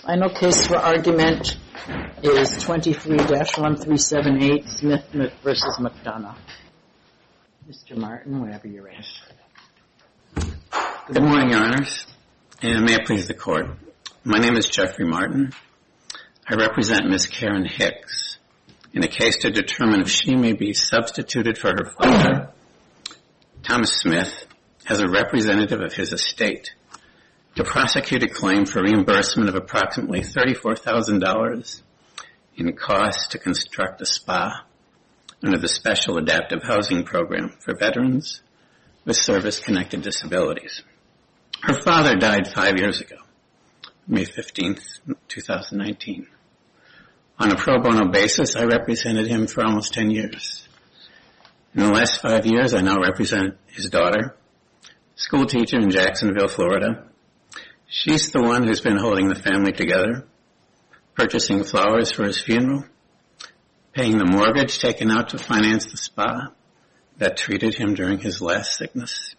Final case for argument is 23-1378, Smith v. McDonough. Mr. Martin, whenever you're ready. Good morning, Your Honors, and may it please the Court. My name is Jeffrey Martin. I represent Ms. Karen Hicks in a case to determine if she may be substituted for her father, Thomas Smith, as a representative of his estate to prosecute a claim for reimbursement of approximately $34,000 in costs to construct a spa under the Special Adaptive Housing Program for veterans with service-connected disabilities. Her father died 5 years ago, May 15th, 2019. On a pro bono basis, I represented him for almost 10 years. In the last 5 years, I now represent his daughter, school teacher in Jacksonville, Florida. She's the one who's been holding the family together, purchasing flowers for his funeral, paying the mortgage taken out to finance the spa that treated him during his last sickness.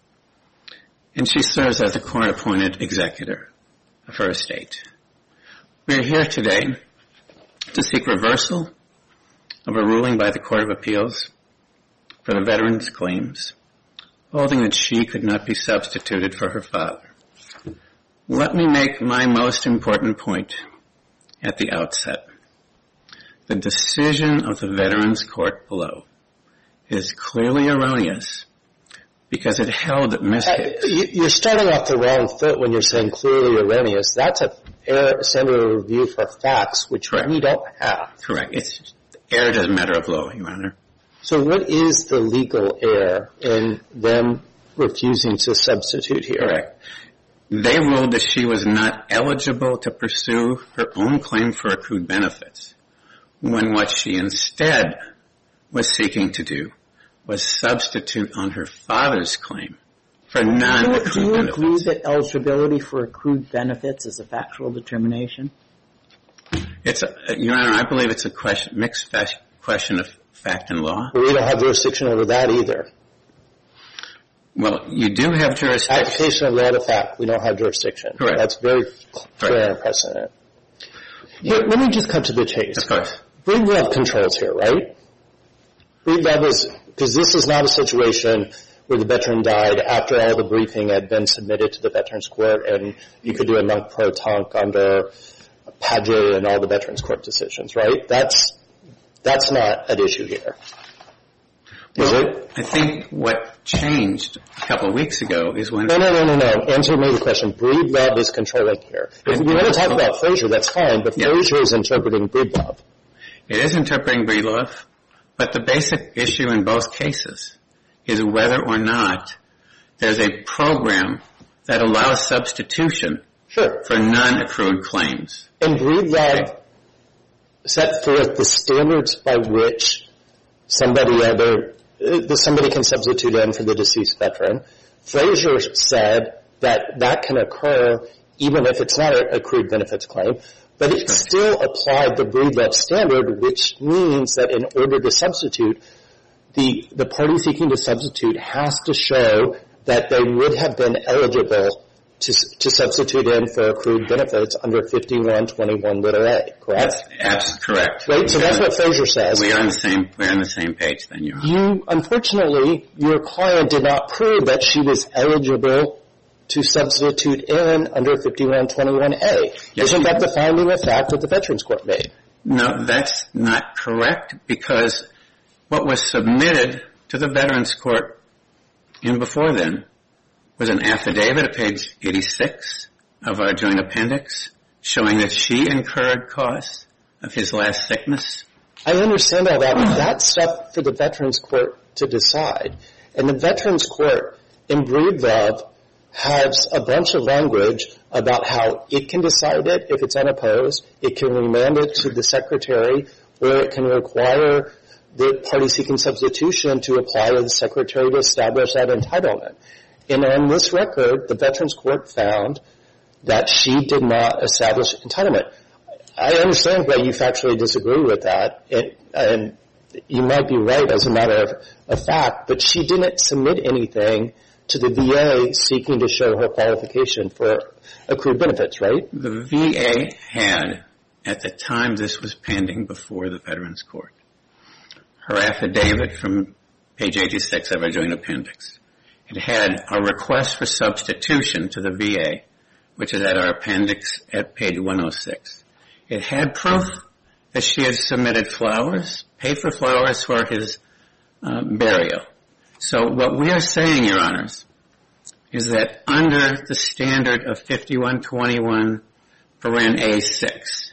And she serves as the court-appointed executor of her estate. We're here today to seek reversal of a ruling by the Court of Appeals for the veteran's claims, holding that she could not be substituted for her father. Let me make my most important point at the outset. The decision of the Veterans Court below is clearly erroneous because it held that Ms. Hicks... You're starting off the wrong foot when you're saying clearly erroneous. That's a standard of review for facts, which we don't have. Correct. It's error as a matter of law, Your Honor. So what is the legal error in them refusing to substitute here? Correct. They ruled that she was not eligible to pursue her own claim for accrued benefits, when what she instead was seeking to do was substitute on her father's claim for non-accrued benefits. Do you agree that eligibility for accrued benefits is a factual determination? Your Honor, I believe it's a mixed question of fact and law. But we don't have jurisdiction over that either. Well, you do have jurisdiction. Application of law to fact, we don't have jurisdiction. Correct. That's very clear and precedent. But let me just cut to the chase. Of course. Breedlove controls here, right? Breedlove is, because this is not a situation where the veteran died after all the briefing had been submitted to the Veterans Court and you could do a nunc-pro-tunc under Padgett and all the Veterans Court decisions, right? That's not an issue here. Is it? I think what changed a couple of weeks ago is when... No. Answer me the question. Breedlove is controlling here. If we want to talk about Frazier, that's fine, but Frazier is interpreting Breedlove. It is interpreting Breedlove, but the basic issue in both cases is whether or not there's a program that allows substitution for non-accrued claims. And Breedlove set forth the standards by which somebody can substitute in for the deceased veteran. Frazier said that can occur even if it's not an accrued benefits claim, but it still applied the Breedlove standard, which means that in order to substitute, the party seeking to substitute has to show that they would have been eligible to substitute in for accrued benefits under 5121a, correct? That's correct. Right, so that's what Frazier says. We're on the same page then, Your Honor. Unfortunately, your client did not prove that she was eligible to substitute in under 5121a. Isn't that the finding of fact that the Veterans Court made? No, that's not correct, because what was submitted to the Veterans Court in before then was an affidavit at page 86 of our joint appendix showing that she incurred costs of his last sickness. I understand all that, but that's stuff for the Veterans Court to decide. And the Veterans Court in Breedlove has a bunch of language about how it can decide it if it's unopposed, it can remand it to the secretary, or it can require the party seeking substitution to apply to the secretary to establish that entitlement. And on this record, the Veterans Court found that she did not establish entitlement. I understand why you factually disagree with that, and you might be right as a matter of fact, but she didn't submit anything to the VA seeking to show her qualification for accrued benefits, right? The VA had, at the time this was pending before the Veterans Court, her affidavit from page 86 of our joint appendix. It had a request for substitution to the VA, which is at our appendix at page 106. It had proof that she had submitted flowers, paid for flowers for his burial. So what we are saying, Your Honors, is that under the standard of 5121 paren A6,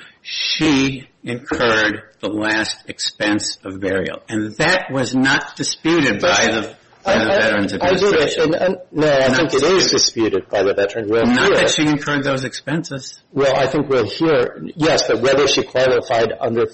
she incurred the last expense of burial. And that was not disputed by the Veterans Administration. I think it is disputed by the Veterans. Not that she incurred those expenses. Well, I think we'll hear, yes, but whether she qualified under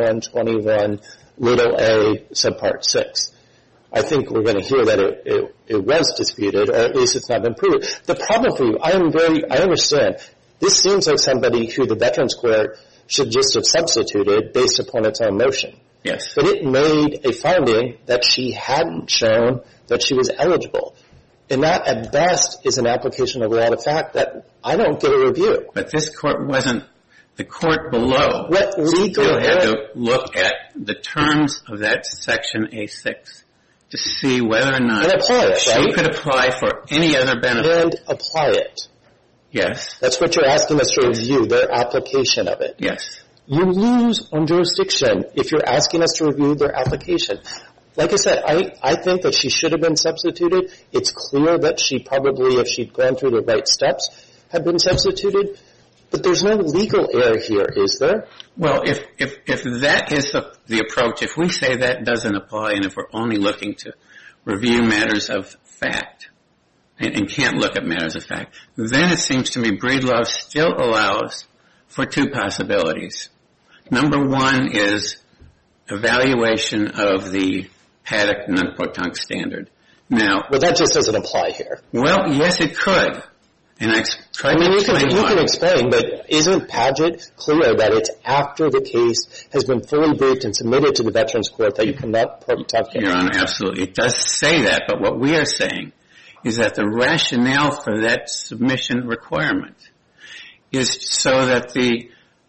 5121 little a subpart 6. I think we're going to hear that it was disputed, or at least it's not been proven. The problem for you, I understand. This seems like somebody who the Veterans Court should just have substituted based upon its own motion. Yes. But it made a finding that she hadn't shown that she was eligible. And that, at best, is an application of law to fact that I don't get a review. But this court wasn't, the court below what legal still had to look at the terms of that section A6 to see whether or not she could apply for any other benefit. And apply it. Yes. That's what you're asking us to review, their application of it. Yes. You lose on jurisdiction if you're asking us to review their application. Like I said, I think that she should have been substituted. It's clear that she probably, if she'd gone through the right steps, had been substituted. But there's no legal error here, is there? Well, if that is the approach, if we say that doesn't apply and if we're only looking to review matters of fact and can't look at matters of fact, then it seems to me Breedlove still allows for two possibilities. Number one is evaluation of the Paddock non-proton standard. Now, well, that just doesn't apply here. Well, yes, it could. And I tried to explain why. You can explain, but isn't Padgett clear that it's after the case has been fully briefed and submitted to the Veterans Court that you cannot proton it? Your Honor, absolutely. It does say that, but what we are saying is that the rationale for that submission requirement is so that the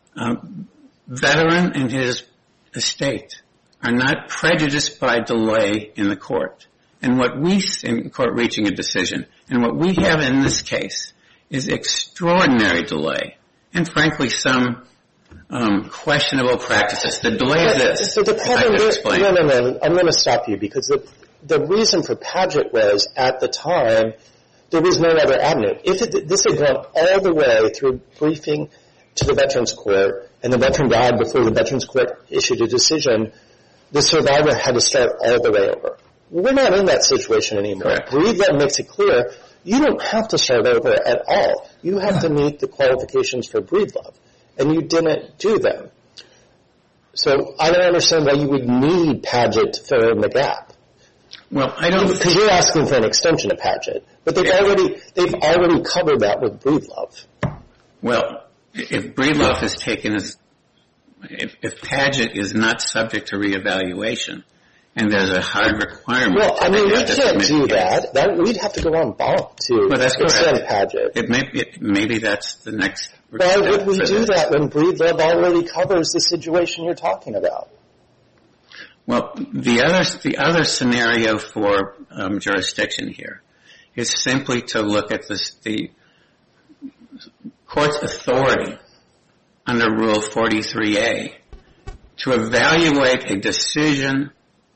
veteran and his estate are not prejudiced by delay in the court. And what we, in court reaching a decision, and what we have in this case is extraordinary delay and, frankly, some questionable practices. The delay of this, so the problem I could explain. No, I'm going to stop you because the reason for Padgett was, at the time, there was no other avenue. If this had gone all the way through briefing to the Veterans Court and the veteran died before the Veterans Court issued a decision, the survivor had to start all the way over. We're not in that situation anymore. Breedlove makes it clear you don't have to start over at all. You have to meet the qualifications for Breedlove, and you didn't do them. So I don't understand why you would need Padgett to fill in the gap. Well, I don't, because you're asking for an extension of Padgett, but they've already covered that with Breedlove. Well, if Breedlove is taken as, if Padgett is not subject to reevaluation, and there's a hard requirement. Well, I mean, we can't do that. We'd have to go on bonk to extend Padgett. Maybe that's the next. Why would we do that when Breedlove already covers the situation you're talking about? Well, the other scenario for jurisdiction here is simply to look at the court's authority under Rule 43A to evaluate a decision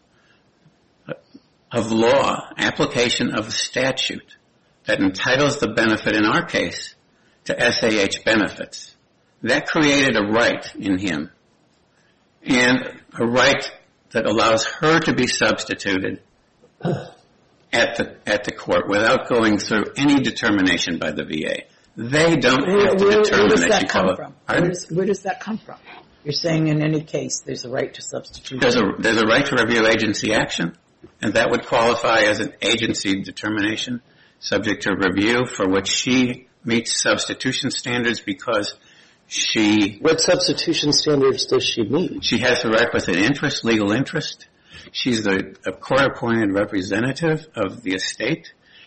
of law, application of a statute that entitles the benefit, in our case, to SAH benefits. That created a right in him, and a right that allows her to be substituted at the court without going through any determination by the VA. They don't have to determine that she qualifies. Where does that come from? You're saying in any case there's a right to substitute. There's a right to review agency action, and that would qualify as an agency determination subject to review for which she meets substitution standards because she... What substitution standards does she meet? She has the requisite interest, legal interest. She's a court-appointed representative of the estate.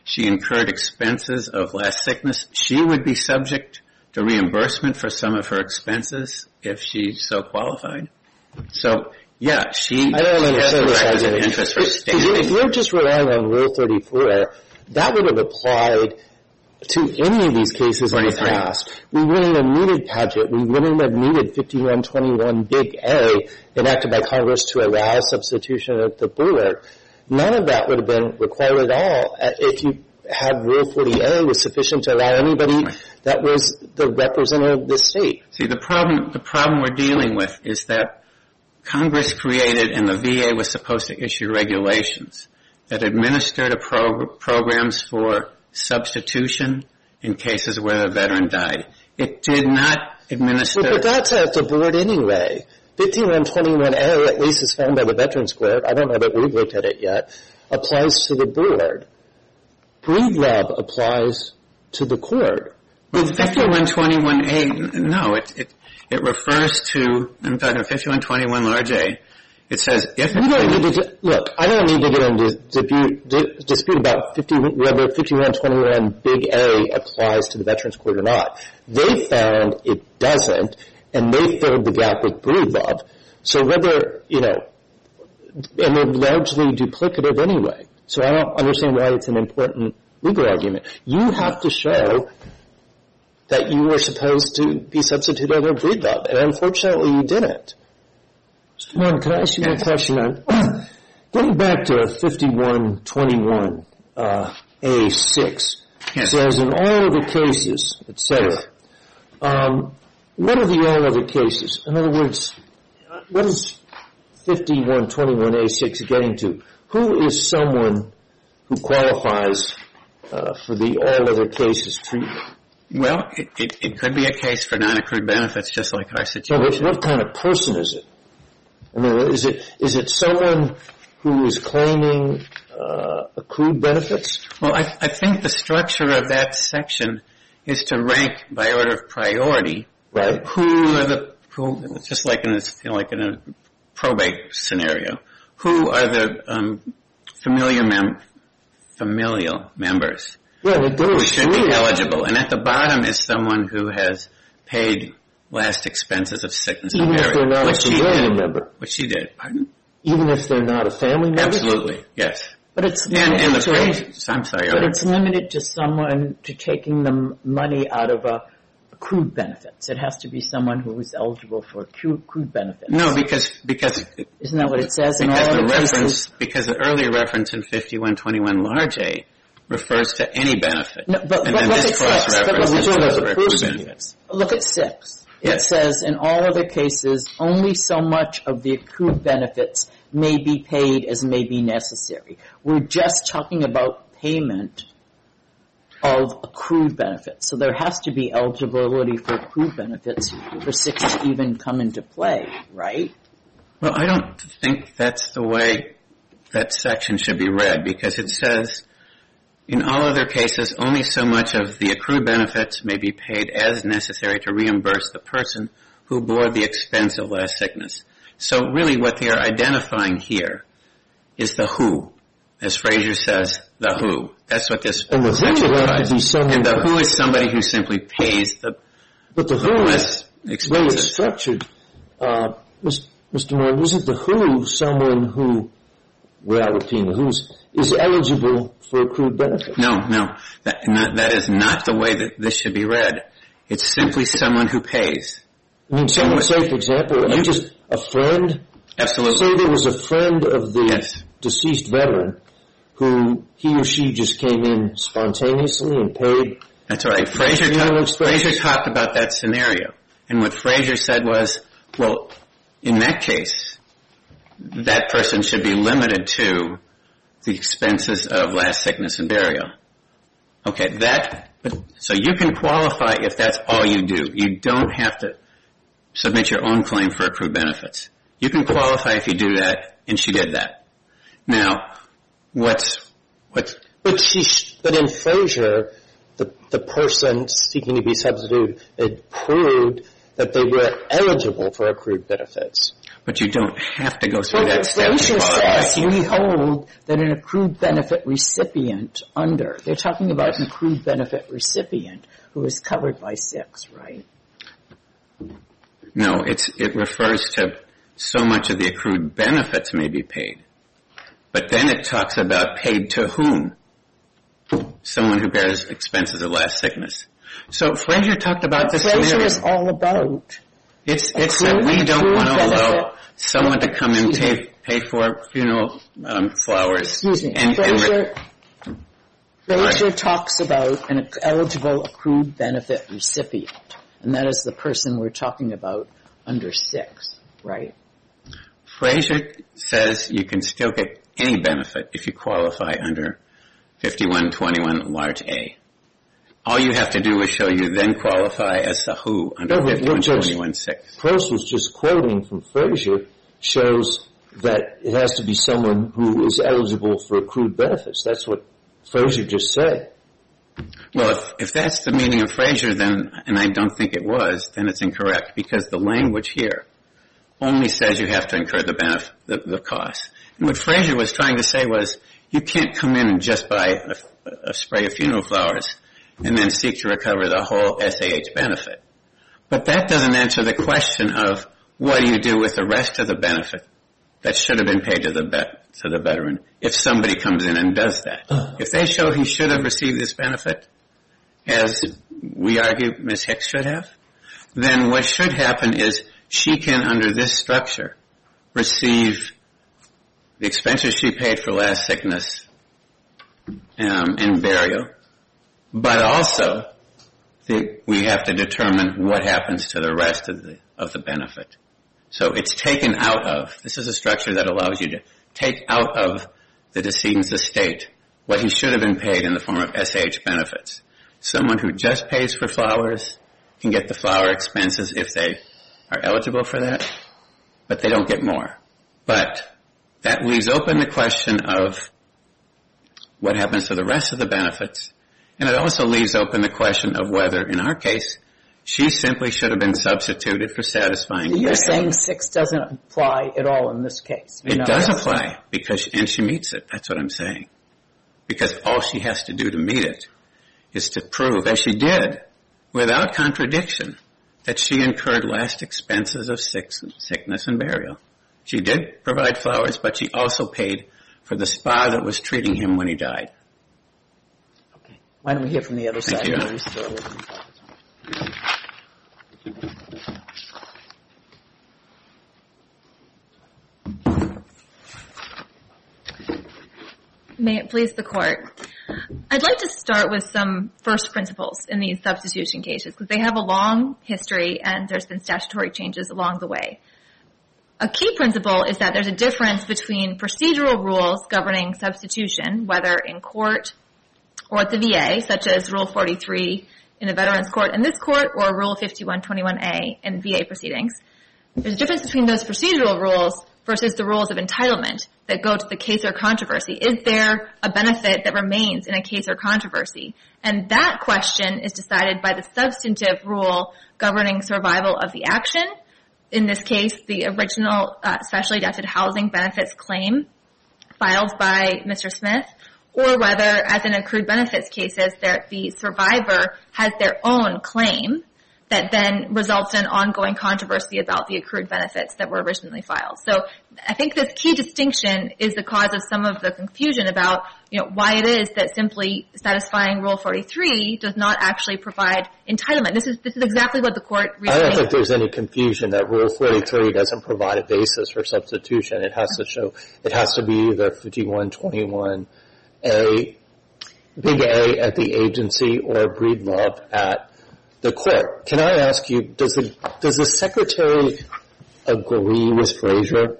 she incurred expenses of last sickness, she would be subject to reimbursement for some of her expenses if she so qualified. So, yeah, she has the requisite interest for standing. If you're just relying on Rule 34, that would have applied to any of these cases in the past. We wouldn't have needed Padgett. We wouldn't have needed 5121 Big A enacted by Congress to allow substitution at the board. None of that would have been required at all if you had Rule 40A was sufficient to allow anybody that was the representative of the state. See, the problem we're dealing with is that Congress created and the VA was supposed to issue regulations that administered programs for substitution in cases where the veteran died. It did not administer... But that's at the board anyway. 5121A, at least as found by the Veterans Court, I don't know that we've looked at it yet, applies to the board. Breedlove applies to the court. Well, 5121A, no, it refers to, I'm talking about 5121 large A. It says if... Look, I don't need to get into dispute about whether 5121 Big A applies to the Veterans Court or not. They found it doesn't, and they filled the gap with Breedlove. So whether, and they're largely duplicative anyway. So I don't understand why it's an important legal argument. You have to show that you were supposed to be substituted under Breedlove, and unfortunately you didn't. Mr. Martin, can I ask you one question? Getting back to 5121 A6, it says in all of the cases, etc. What are the all other cases? In other words, what is 5121 A6 getting to? Who is someone who qualifies for the all other cases treatment? Well, it could be a case for non-accrued benefits, just like our situation. So what kind of person is it? I mean, is it someone who is claiming accrued benefits? Well, I think the structure of that section is to rank by order of priority. Right. Just like in a probate scenario, who are the familial members who should be eligible? And at the bottom is someone who has paid last expenses of sickness and burial. Even if they're not a family member? Which she did, pardon? Even if they're not a family member? Absolutely, yes. But it's limited to someone to taking the money out of accrued benefits. It has to be someone who is eligible for accrued benefits. No, because isn't that what it says in all the cases? Because the earlier reference in 5121 large A refers to any benefit. No, but and then look this at 6. cross-reference Look at 6. It says in all other cases, only so much of the accrued benefits may be paid as may be necessary. We're just talking about payment of accrued benefits. So there has to be eligibility for accrued benefits for 6 to even come into play, right? Well, I don't think that's the way that section should be read, because it says, in all other cases, only so much of the accrued benefits may be paid as necessary to reimburse the person who bore the expense of last sickness. So really what they are identifying here is the who. As Frazier says, the who. That's what this section provides. And the who is somebody who simply pays the less expenses. The way it's structured, Mr. Moore, isn't the who someone who, without repeating the who's, is eligible for accrued benefits? No. That is not the way that this should be read. It's simply someone who pays. I mean, someone say, for example, just a friend. Absolutely. Say there was a friend of the deceased veteran who he or she just came in spontaneously and paid. That's right. Frazier talked about that scenario. And what Frazier said was, well, in that case, that person should be limited to the expenses of last sickness and burial. Okay, so you can qualify if that's all you do. You don't have to submit your own claim for accrued benefits. You can qualify if you do that, and she did that. Now, But in Frazier, the person seeking to be substituted had proved that they were eligible for accrued benefits. But you don't have to go through that step to Frazier qualify. says we hold that an accrued benefit recipient they're talking about an accrued benefit recipient who is covered by 6, right? No, it refers to so much of the accrued benefits may be paid. But then it talks about paid to whom? Someone who bears expenses of last sickness. So Frazier talked about this Frazier scenario. is all about It's that we don't want to allow someone to come and pay for funeral flowers. Excuse me. Frazier talks about an eligible accrued benefit recipient, and that is the person we're talking about under 6, right? Frazier says you can still get any benefit if you qualify under 5121 large A. All you have to do is show you then qualify as the who under 5121-6. Prost was just quoting from Frazier shows that it has to be someone who is eligible for accrued benefits. That's what Frazier just said. Well, if that's the meaning of Frazier, then, and I don't think it was, then it's incorrect because the language here only says you have to incur the cost. And what Frazier was trying to say was you can't come in and just buy a spray of funeral flowers and then seek to recover the whole SAH benefit. But that doesn't answer the question of what do you do with the rest of the benefit that should have been paid to the veteran if somebody comes in and does that. If they show he should have received this benefit, as we argue Ms. Hicks should have, then what should happen is she can, under this structure, receive the expenses she paid for last sickness and burial, but also we have to determine what happens to the rest of the benefit. So it's taken out of, this is a structure that allows you to take out of the decedent's estate what he should have been paid in the form of SAH benefits. Someone who just pays for flowers can get the flower expenses if they are eligible for that, but they don't get more. But that leaves open the question of what happens to the rest of the benefits, and it also leaves open the question of whether, in our case, she simply should have been substituted for satisfying. So you're saying 6 doesn't apply at all in this case? It does apply, and she meets it. That's what I'm saying. Because all she has to do to meet it is to prove, as she did, without contradiction, that she incurred last expenses of sickness and burial. She did provide flowers, but she also paid for the spa that was treating him when he died. Okay. Why don't we hear from the other side? May it please the Court. I'd like to start with some first principles in these substitution cases because they have a long history and there's been statutory changes along the way. A key principle is that there's a difference between procedural rules governing substitution, whether in court or at the VA, such as Rule 43 in a Veterans Court in this court or Rule 5121A in VA proceedings. There's a difference between those procedural rules versus the rules of entitlement that go to the case or controversy. Is there a benefit that remains in a case or controversy? And that question is decided by the substantive rule governing survival of the action. In this case, the original specially adapted housing benefits claim filed by Mr. Smith, or whether, as in accrued benefits cases, the survivor has their own claim that then results in ongoing controversy about the accrued benefits that were originally filed. So I think this key distinction is the cause of some of the confusion about, why it is that simply satisfying Rule 43 does not actually provide entitlement. This is exactly what the court recently... I don't think there's any confusion that Rule 43 doesn't provide a basis for substitution. It has to be either 5121A, big A at the agency, or Breedlove at the court. Can I ask you, does the Secretary agree with Frazier?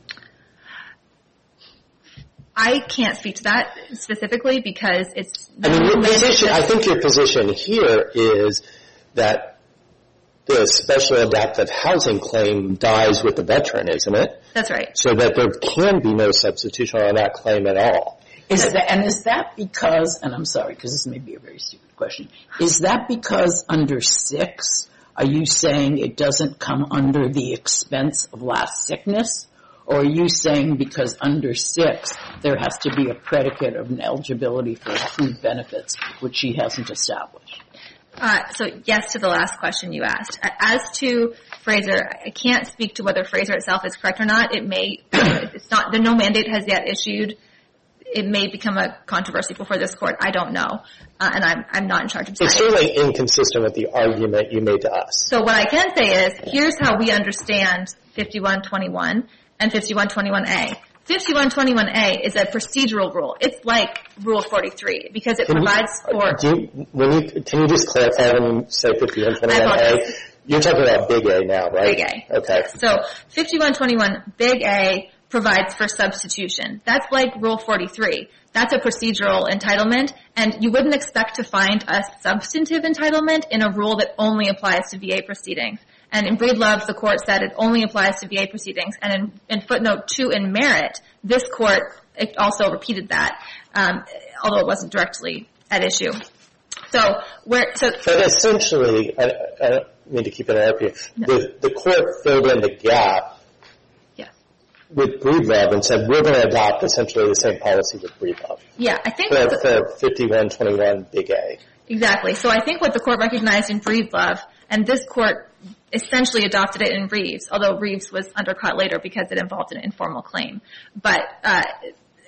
I can't speak to that specifically because it's... I think your position here is that the special adaptive housing claim dies with the veteran, isn't it? That's right. So that there can be no substitution on that claim at all. Is that because, and I'm sorry because this may be a very stupid question, is that because under 6, Are you saying it doesn't come under the expense of last sickness? Or are you saying because under 6, there has to be a predicate of an eligibility for accrued benefits, which she hasn't established? So yes to the last question you asked. As to Fraser, I can't speak to whether Fraser itself is correct or not. It may, it's not, no mandate has yet issued. It may become a controversy before this court. I don't know. And I'm not in charge of deciding. It's certainly inconsistent with the argument you made to us. So what I can say is, here's how we understand 5121 and 5121A. 5121A is a procedural rule. It's like Rule 43 because it provides for... Can you just clarify when you say 5121A? You're talking about Big A now, right? Big A. Okay. So 5121 Big A provides for substitution. That's like Rule 43. That's a procedural entitlement, and you wouldn't expect to find a substantive entitlement in a rule that only applies to VA proceedings. And in Breedlove, the court said it only applies to VA proceedings. And in footnote 2 in Merit, this court also repeated that, although it wasn't directly at issue. But essentially, I don't mean to keep interrupting you. No. The court filled in the gap with Breedlove and said we're going to adopt essentially the same policy with Breedlove. Yeah, I think for 5121 Big A. Exactly. So I think what the court recognized in Breedlove, and this court essentially adopted it in Reeves, although Reeves was undercut later because it involved an informal claim. But that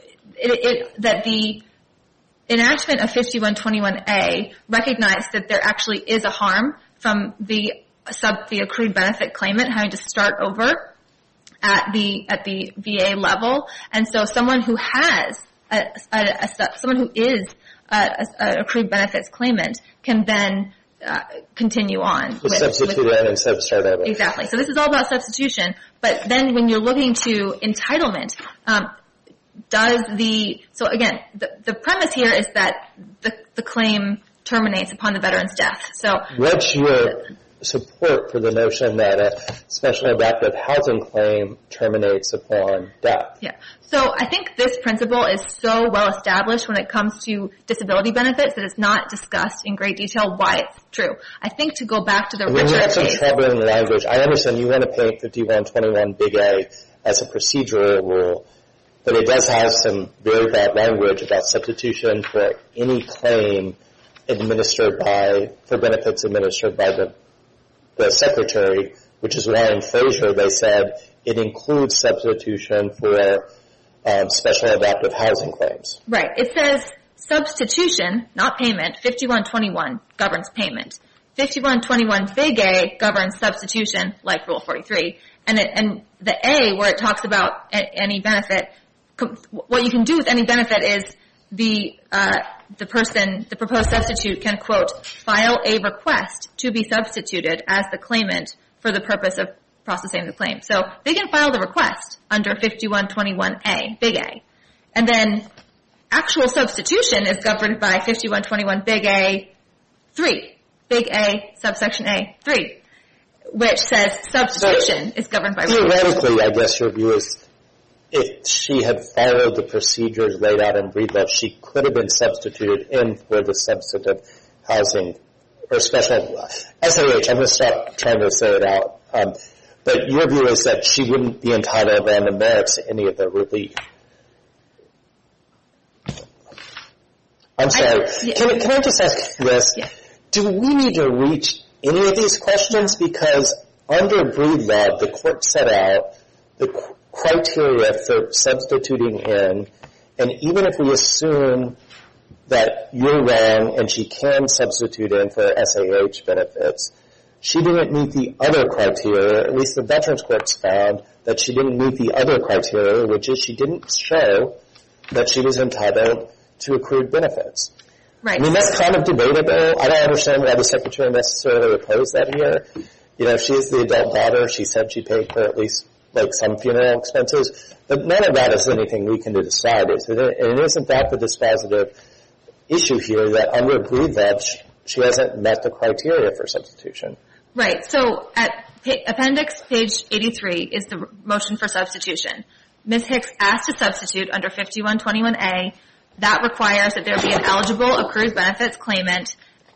the enactment of 5121A recognized that there actually is a harm from the accrued benefit claimant having to start over at the VA level, and so someone who has someone who is an accrued benefits claimant can then continue on. Substitute in instead of start over. Exactly. So this is all about substitution. But then when you're looking to entitlement, so again, the premise here is that the claim terminates upon the veteran's death. So what's your support for the notion that a special adaptive housing claim terminates upon death? Yeah. So I think this principle is so well established when it comes to disability benefits that it's not discussed in great detail why it's true. I think to go back to the Richard case. You have some trouble in the language. I understand you want to paint 5121 Big A as a procedural rule, but it does have some very bad language about substitution for any claim for benefits administered by the secretary, which is why in Fraser they said it includes substitution for special adaptive housing claims. Right. It says substitution, not payment. 5121 governs payment. 5121 Big A governs substitution, like Rule 43. And the A, where it talks about any benefit, what you can do with any benefit is the proposed substitute can, quote, file a request to be substituted as the claimant for the purpose of processing the claim. So they can file the request under 5121A, Big A. And then actual substitution is governed by 5121 Big A 3, Big A subsection A 3, which says substitution is governed by... Theoretically, I guess your view is if she had followed the procedures laid out in Breedlove, she could have been substituted in for the substantive housing or special SAH. I'm going to stop trying to say it out. But your view is that she wouldn't be entitled on the merits to any of the relief. I'm sorry. Can I just ask this? Yeah. Do we need to reach any of these questions? Because under Breedlove, the court set out the criteria for substituting in, and even if we assume that you're wrong and she can substitute in for SAH benefits, she didn't meet the other criteria, at least the Veterans Courts found that she didn't meet the other criteria, which is she didn't show that she was entitled to accrued benefits. Right. I mean, that's kind of debatable. I don't understand why the Secretary necessarily opposed that here. You know, she is the adult daughter. She said she paid for at least some funeral expenses, but none of that is anything we can decide. And isn't that the dispositive issue here, that under Breedlove, she hasn't met the criteria for substitution? Right. So at appendix page 83 is the motion for substitution. Ms. Hicks asked to substitute under 5121A. That requires that there be an eligible accrued benefits claimant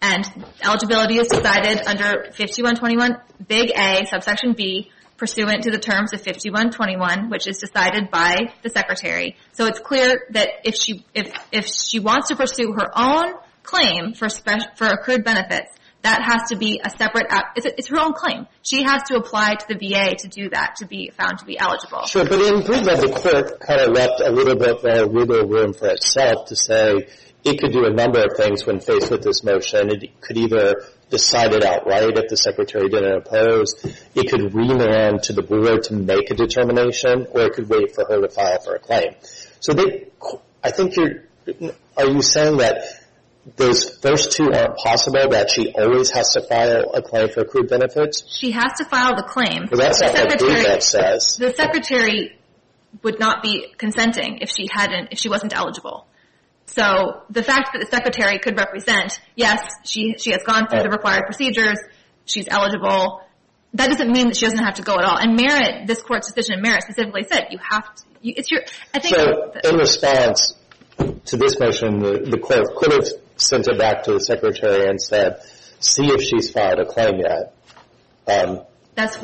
And eligibility is decided under 5121 big A, subsection B, pursuant to the terms of 5121, which is decided by the Secretary. So it's clear that if she wants to pursue her own claim for accrued benefits, that has to be a separate, it's her own claim. She has to apply to the VA to do that, to be found to be eligible. Sure, but in Greenberg, the court kind of left a little bit more wiggle room for itself to say it could do a number of things when faced with this motion. It could either decide it outright if the Secretary didn't oppose. It could remand to the board to make a determination, or it could wait for her to file for a claim. So I think are you saying that those first two aren't possible, that she always has to file a claim for accrued benefits? She has to file the claim. Well, that's not what Greenberg says. The Secretary would not be consenting if she wasn't eligible. So the fact that the Secretary could represent, yes, she has gone through the required procedures, she's eligible, that doesn't mean that she doesn't have to go at all. And Merritt, this court's decision in Merritt specifically said you have to, So in response to this motion, the court could have sent it back to the Secretary and said, see if she's filed a claim yet. That's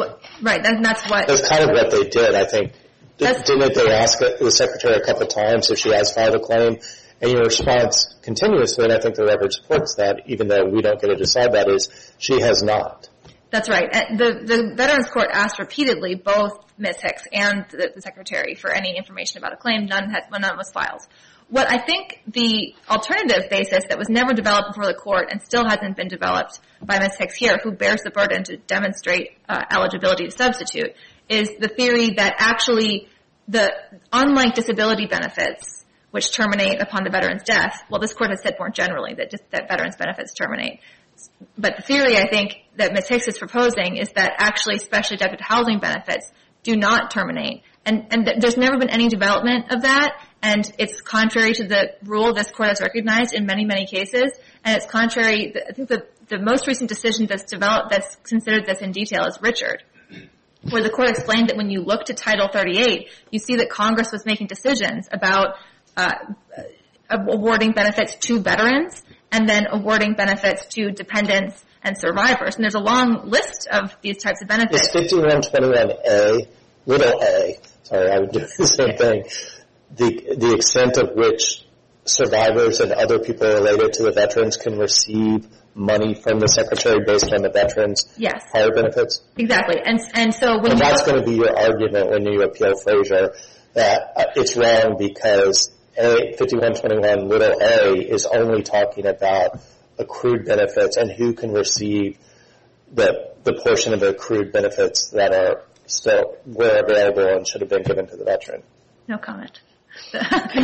kind of what they did, I think. Didn't they ask the Secretary a couple of times if she has filed a claim? And your response continuously, and I think the record supports that, even though we don't get to decide that, is she has not. That's right. The Veterans Court asked repeatedly both Ms. Hicks and the Secretary for any information about a claim. None was filed. What I think the alternative basis that was never developed before the court and still hasn't been developed by Ms. Hicks here, who bears the burden to demonstrate eligibility to substitute, is the theory that actually unlike disability benefits, which terminate upon the veteran's death, well, this court has said more generally that veterans' benefits terminate. But the theory, I think, that Ms. Hicks is proposing is that actually specially adapted housing benefits do not terminate. And there's never been any development of that, and it's contrary to the rule this court has recognized in many, many cases, and it's contrary, I think the most recent decision that's considered this in detail is Richard, where the court explained that when you look to Title 38, you see that Congress was making decisions about awarding benefits to veterans and then awarding benefits to dependents and survivors. And there's a long list of these types of benefits. It's 5121A, little a, sorry, I would do the same thing, the extent of which survivors and other people related to the veterans can receive money from the Secretary based on the veterans' prior benefits? Exactly. And so when that's going to be your argument when you appeal Frazier, that it's wrong because 5121 little a is only talking about accrued benefits and who can receive the portion of the accrued benefits that were available and should have been given to the veteran. No comment. Can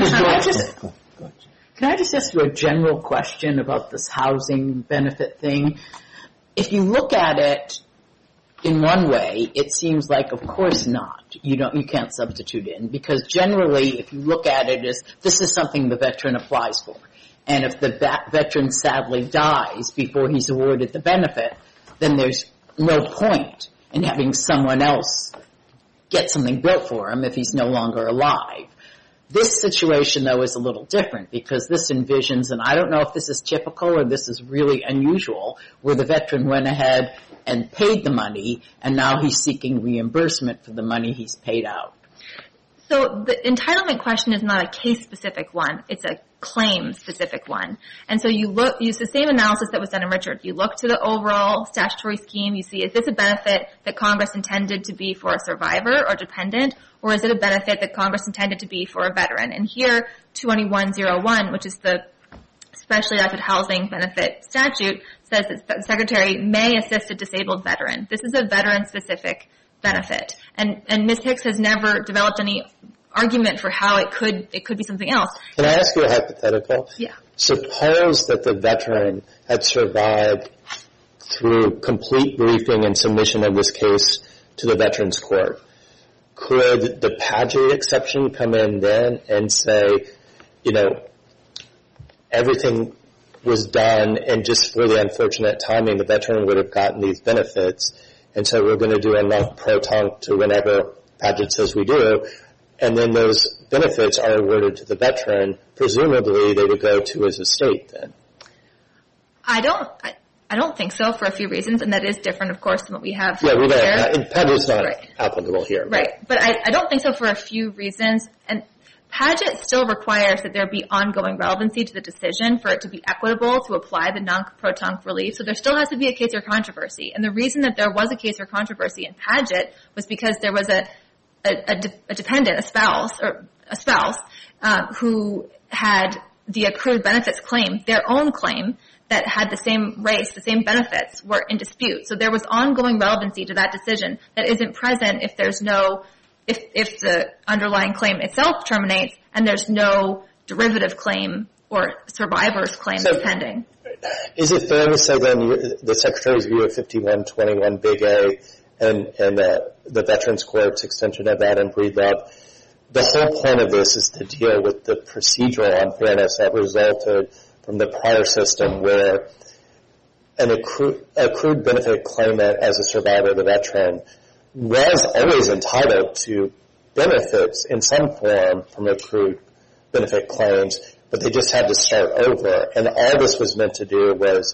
I just ask you a general question about this housing benefit thing? If you look at it in one way, it seems like, of course not. You can't substitute in, because generally, if you look at it as this is something the veteran applies for, and if the veteran sadly dies before he's awarded the benefit, then there's no point in having someone else get something built for him if he's no longer alive. This situation, though, is a little different because this envisions, and I don't know if this is typical or this is really unusual, where the veteran went ahead and paid the money, and now he's seeking reimbursement for the money he's paid out. So the entitlement question is not a case-specific one. It's a claim-specific one. And so you use the same analysis that was done in Richard. You look to the overall statutory scheme. You see, is this a benefit that Congress intended to be for a survivor or dependent, or is it a benefit that Congress intended to be for a veteran? And here, 2101, which is the Specially Adapted Housing Benefit Statute, says that the Secretary may assist a disabled veteran. This is a veteran-specific benefit. And Ms. Hicks has never developed any argument for how it could be something else. Can I ask you a hypothetical? Yeah. Suppose that the veteran had survived through complete briefing and submission of this case to the Veterans Court. Could the Padgett exception come in then and say, everything was done and just for the unfortunate timing, the veteran would have gotten these benefits, and so we're going to do enough pro-tunk to whenever Padgett says we do, and then those benefits are awarded to the veteran, presumably they would go to his estate then. I don't think so for a few reasons, and that is different, of course, than what we have Yeah, we here. don't. Padgett's not applicable here. Right, but I don't think so for a few reasons. And Padgett still requires that there be ongoing relevancy to the decision for it to be equitable to apply the non-proton relief. So there still has to be a case or controversy. And the reason that there was a case or controversy in Padgett was because there was a dependent, a spouse, who had the accrued benefits claim, their own claim, that had the same race, the same benefits, were in dispute. So there was ongoing relevancy to that decision that isn't present if there's no, if the underlying claim itself terminates and there's no derivative claim or survivor's claim that's pending. Is it fair to say then the Secretary's view of 5121 Big A and the Veterans Court's extension of that and Breedlove, the whole point of this is to deal with the procedural unfairness that resulted from the prior system where an accrued benefit claimant as a survivor of the veteran was always entitled to benefits in some form from accrued benefit claims, but they just had to start over. And all this was meant to do was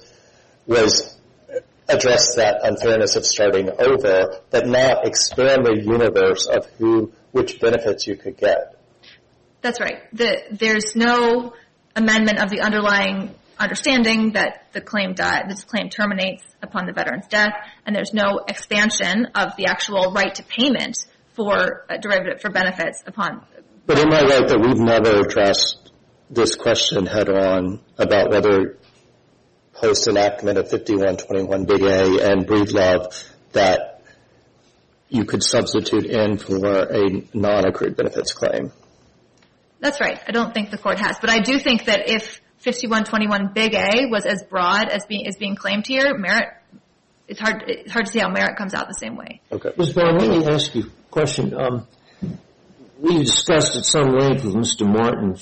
address that unfairness of starting over, but not expand the universe of which benefits you could get. That's right. There's no amendment of the underlying understanding that this claim terminates upon the veteran's death, and there's no expansion of the actual right to payment for a derivative for benefits upon. But am I right that we've never addressed this question head on about whether post enactment of 5121 Big A and Breedlove that you could substitute in for a non-accrued benefits claim? That's right. I don't think the court has, but I do think that if 5121 Big A was as broad as being claimed here, Merit, it's hard to see how Merit comes out the same way. Okay. Ms. Bond, let me ask you a question. We discussed at some length with Mr. Martin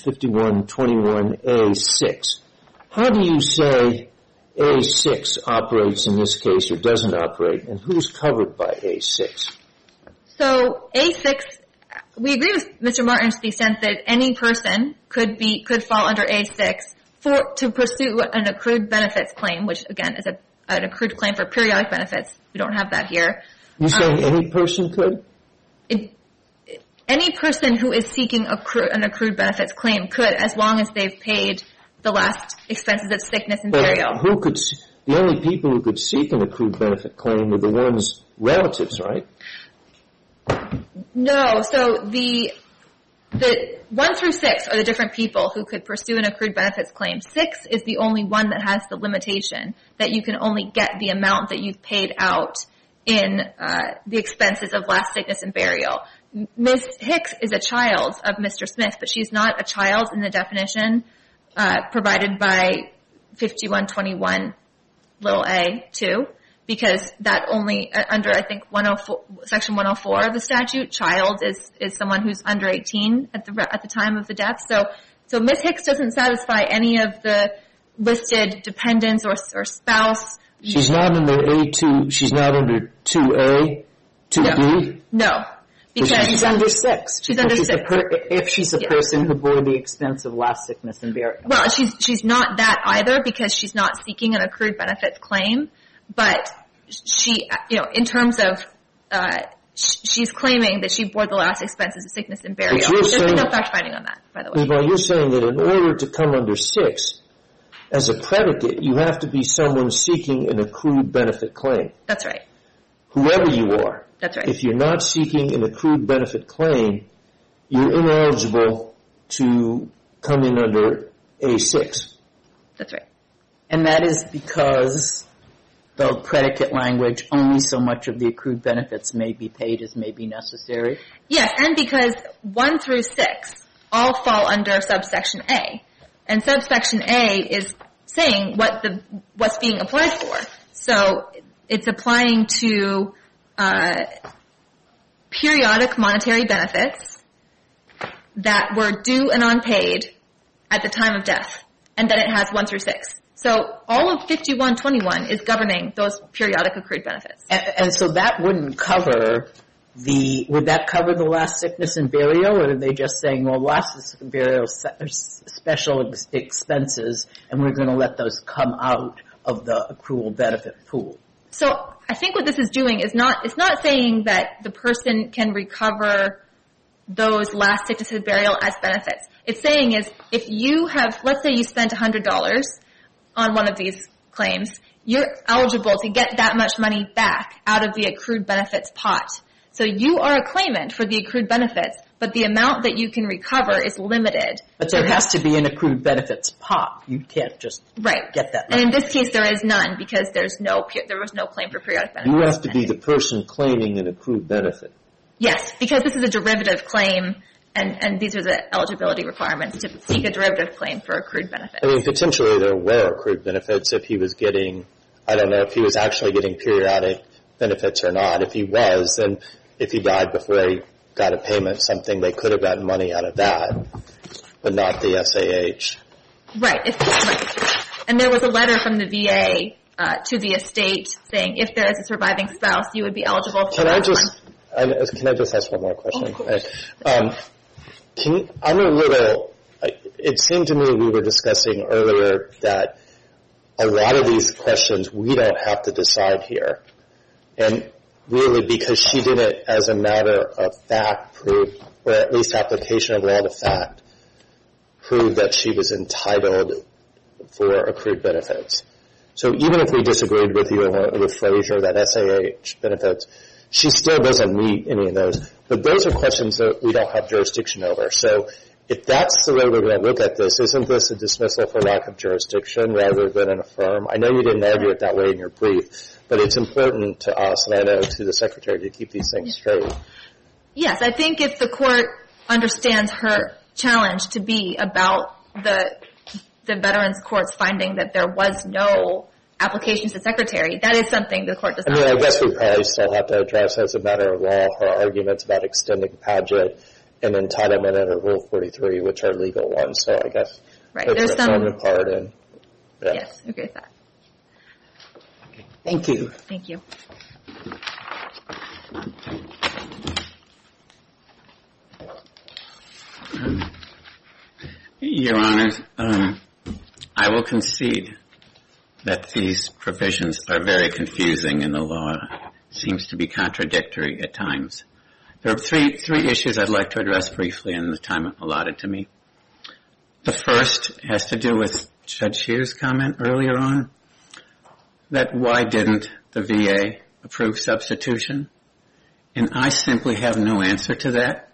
5121A6. How do you say A6 operates in this case or doesn't operate, and who's covered by A6? So A6, we agree with Mr. Martin to the extent that any person could fall under A6 to pursue an accrued benefits claim, which again is an accrued claim for periodic benefits. We don't have that here. You're saying any person could? Any person who is seeking an accrued benefits claim could, as long as they've paid the last expenses of sickness and burial. The only people who could seek an accrued benefit claim were the one's relatives, right? No. So the 1 through 6 are the different people who could pursue an accrued benefits claim. 6 is the only one that has the limitation that you can only get the amount that you've paid out in the expenses of last sickness and burial. Ms. Hicks is a child of Mr. Smith, but she's not a child in the definition provided by 5121 little a 2, because that only under, I think, 104, section 104 of the statute, child is someone who's under 18 at the time of the death. So Ms. Hicks doesn't satisfy any of the listed dependents or spouse. She's not under A2. She's not under 2A, 2B? No. Because she's under 6. She's under 6. If she's a person who bore the expense of last sickness and burial. Well, she's not that either, because she's not seeking an accrued benefits claim. But she, in terms of, she's claiming that she bore the last expenses of sickness and burial. There's no fact finding on that, by the way. Well, you're saying that in order to come under 6, as a predicate, you have to be someone seeking an accrued benefit claim. That's right. Whoever you are. That's right. If you're not seeking an accrued benefit claim, you're ineligible to come in under A6. That's right. And that is because the predicate language, only so much of the accrued benefits may be paid as may be necessary. Yes, and because 1 through 6 all fall under subsection A. And subsection A is saying what's being applied for. So it's applying to periodic monetary benefits that were due and unpaid at the time of death, and then it has 1 through 6. So all of 5121 is governing those periodic accrued benefits. And so that wouldn't cover would that cover the last sickness and burial, or are they just saying, well, last sickness and burial are special expenses, and we're going to let those come out of the accrual benefit pool. So I think what this is doing is it's not saying that the person can recover those last sickness and burial as benefits. It's saying is if you have, let's say you spent $100 on one of these claims, you're eligible to get that much money back out of the accrued benefits pot. So you are a claimant for the accrued benefits, but the amount that you can recover is limited. But there has to be an accrued benefits pot. You can't just get that money. And in this case, there is none because there was no claim for periodic benefits. You have to be the person claiming an accrued benefit. Yes, because this is a derivative claim, and these are the eligibility requirements to seek a derivative claim for accrued benefits. I mean, potentially there were accrued benefits if he was getting, I don't know if he was actually getting periodic benefits or not. If he was, then if he died before he got a payment, something they could have gotten money out of that, but not the SAH. Right. And there was a letter from the VA to the estate saying if there is a surviving spouse, you would be eligible for that one. Can I just ask one more question? Oh, it seemed to me we were discussing earlier that a lot of these questions we don't have to decide here. And really because she did it as a matter of fact prove, or at least application of law to fact, prove that she was entitled for accrued benefits. So even if we disagreed with you with Frazier, that SAH benefits, she still doesn't meet any of those. But those are questions that we don't have jurisdiction over. So if that's the way we're going to look at this, isn't this a dismissal for lack of jurisdiction rather than an affirm? I know you didn't argue it that way in your brief, but it's important to us, and I know to the Secretary, to keep these things straight. Yes, I think if the court understands her challenge to be about the Veterans Court's finding that there was no applications to Secretary, that is something the court does not. I guess we probably still have to address as a matter of law her arguments about extending Padgett and entitlement under Rule 43, which are legal ones. So I guess there's some part in. Yeah. Yes, I agree with that. Thank you. Thank you. Your Honor, I will concede that these provisions are very confusing and the law seems to be contradictory at times. There are three issues I'd like to address briefly in the time allotted to me. The first has to do with Judge Hughes' comment earlier on, that why didn't the VA approve substitution? And I simply have no answer to that.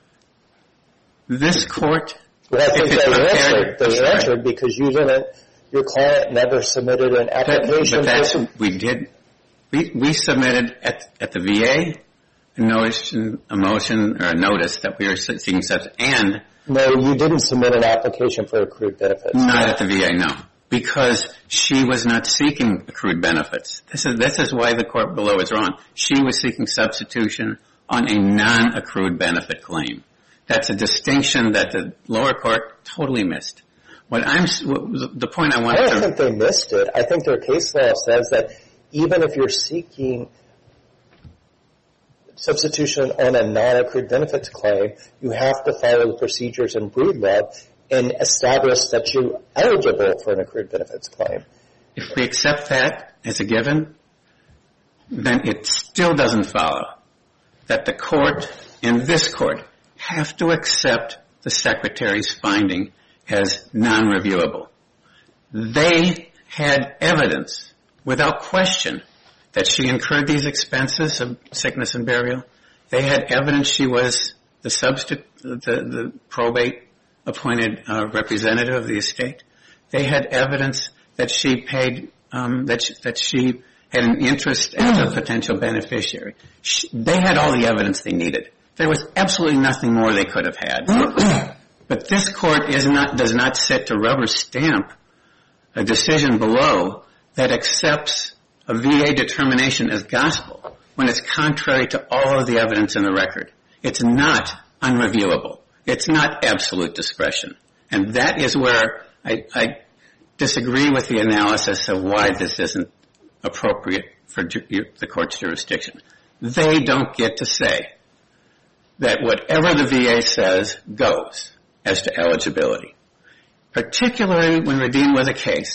This court... Well, I think they answered because you didn't, your client never submitted an application. But we did. We submitted at the VA a motion or a notice that we were seeking substitution. And no, you didn't submit an application for accrued benefits. Not at the VA, no. Because she was not seeking accrued benefits. This is why the court below is wrong. She was seeking substitution on a non-accrued benefit claim. That's a distinction that the lower court totally missed. The point I wanted to... I don't think they missed it. I think their case law says that even if you're seeking substitution on a non-accrued benefits claim, you have to follow the procedures in Breedlove and establish that you're eligible for an accrued benefits claim. If we accept that as a given, then it still doesn't follow that the court, in this court, have to accept the Secretary's finding as non-reviewable. They had evidence, without question, that she incurred these expenses of sickness and burial. They had evidence she was the probate appointed representative of the estate. They had evidence that she paid, that she had an interest as a potential beneficiary. They had all the evidence they needed. There was absolutely nothing more they could have had. But this court does not sit to rubber stamp a decision below that accepts a VA determination as gospel when it's contrary to all of the evidence in the record. It's not unreviewable. It's not absolute discretion. And that is where I disagree with the analysis of why this isn't appropriate for the court's jurisdiction. They don't get to say that whatever the VA says goes as to eligibility, particularly when we're dealing with a case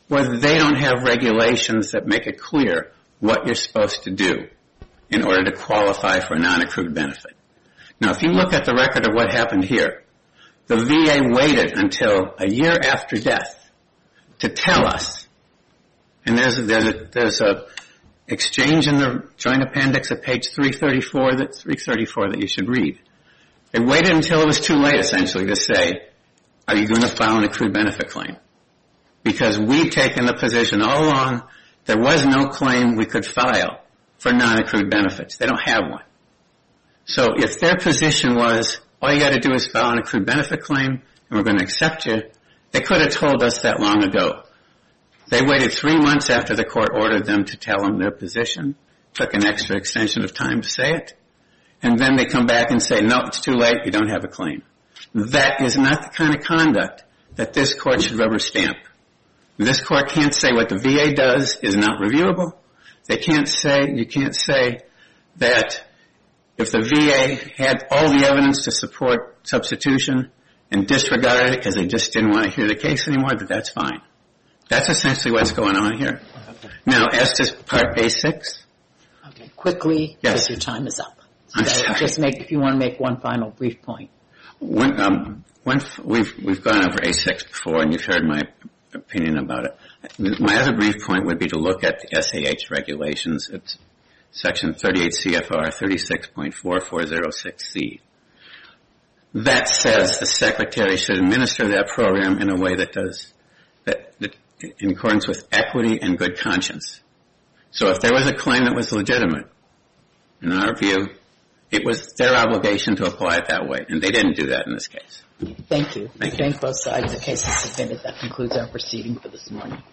where they don't have regulations that make it clear what you're supposed to do in order to qualify for a non-accrued benefit. Now, if you look at the record of what happened here, the VA waited until a year after death to tell us, and there's a exchange in the joint appendix at page 334 that you should read. They waited until it was too late, essentially, to say, are you going to file an accrued benefit claim? Because we'd taken the position all along there was no claim we could file for non-accrued benefits. They don't have one. So if their position was, all you got to do is file an accrued benefit claim and we're going to accept you, they could have told us that long ago. They waited 3 months after the court ordered them to tell them their position, took an extra extension of time to say it, and then they come back and say, no, it's too late, you don't have a claim. That is not the kind of conduct that this court should rubber stamp. This court can't say what the VA does is not reviewable. You can't say that if the VA had all the evidence to support substitution and disregarded it because they just didn't want to hear the case anymore, that's fine. That's essentially what's going on here. Okay. Now, as to Part A6. Okay, quickly, yes. Because your time is up. I'm sorry. Just if you want to make one final brief point. We've gone over A6 before, and you've heard my opinion about it. My other brief point would be to look at the SAH regulations. It's Section 38 CFR 36.4406C. That says the Secretary should administer that program in a way that in accordance with equity and good conscience. So if there was a claim that was legitimate, in our view, it was their obligation to apply it that way, and they didn't do that in this case. Thank you. Thank you. Thank both sides. The case is submitted. That concludes our proceeding for this morning.